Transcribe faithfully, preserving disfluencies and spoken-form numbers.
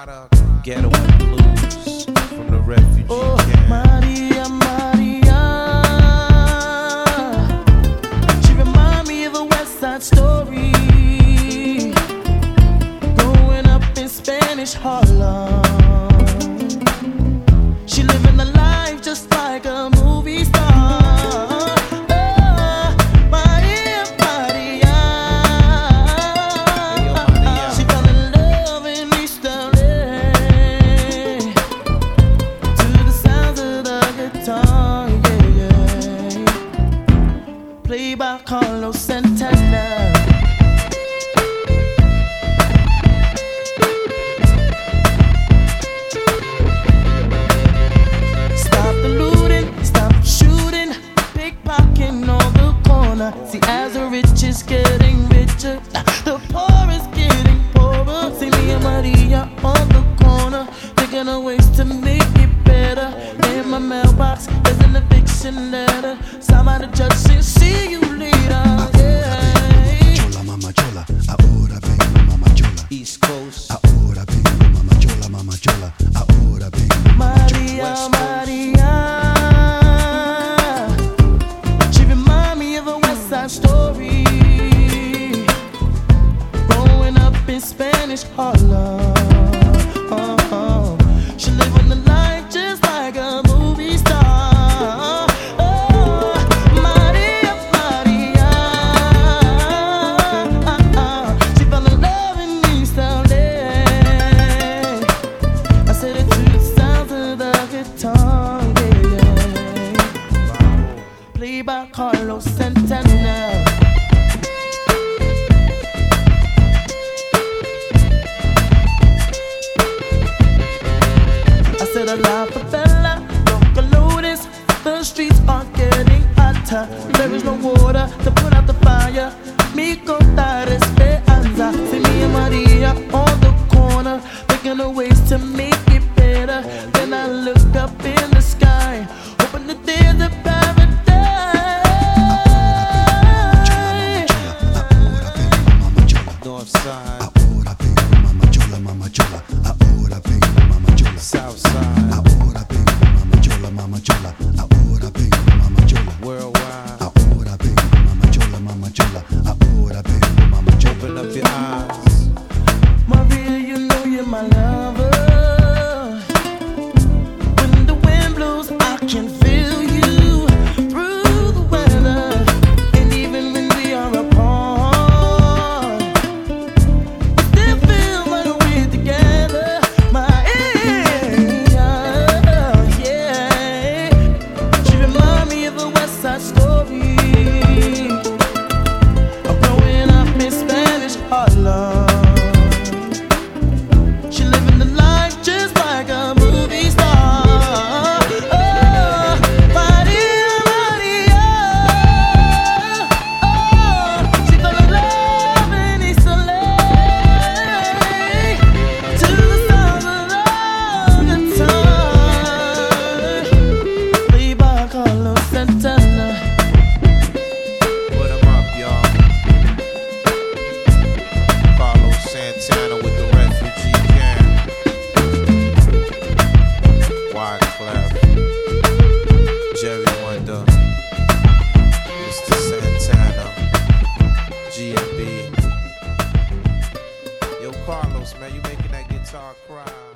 Ghetto and Blues from the refugee oh, camp. Maria, Maria. She remind me of a West Side Story. Growing up in Spanish Harlem. She living the life just like a movie star. Played by Carlos Santana. Stop the looting, stop shooting, pickpocketing on the corner. See, as the rich is getting richer, the poor is getting poorer. See me and Maria on the corner, thinking of ways to make it better. In my mailbox, there's an eviction letter. Somebody judge says, see you later. Chola, mama chola, ahora vengo, mama chola. East Coast. Ahora vengo, mama chola, mama chola. Ahora vengo, mama chola. Maria, Maria. She remind me of a West Side Story. Growing up in Spanish Harlem. Oh, oh. She living the life just like a movie star. Played by Carlos Santana. I said a la favela, Localotes. The streets are getting hotter. There is no water to put out the fire. Mi contar esperanza. See me and Maria on the corner, thinking of ways to make it better. Then I look up in the sky, hoping that there's a paradise. Northside. Ahora vengo, mama chola, mama chola. Ahora vengo, mama chola. Southside. Ahora vengo, mama chola, mama chola. Ahora vengo, mama chola. Worldwide. Ahora vengo, mama chola, mama chola. Ahora vengo, mama chola. Open up your eyes. Maria, you know you're my lover. When the wind blows, I can feel you through the weather. And even when we are apart, we still feel like we're together. Maria, yeah. She remind me of a West Side Story. I'm growing up in Spanish Harlem. She living the life just like a movie star. Oh, Maria, Maria. Oh, she fell in love in East L A to the sound of the guitar. Played by Carlos Santana. Put 'em up, y'all. Carlos Santana with the refugee camp. Wyclef, Jerry Wonder, Mister Santana, G M B. Yo, Carlos, man, you making that guitar cry.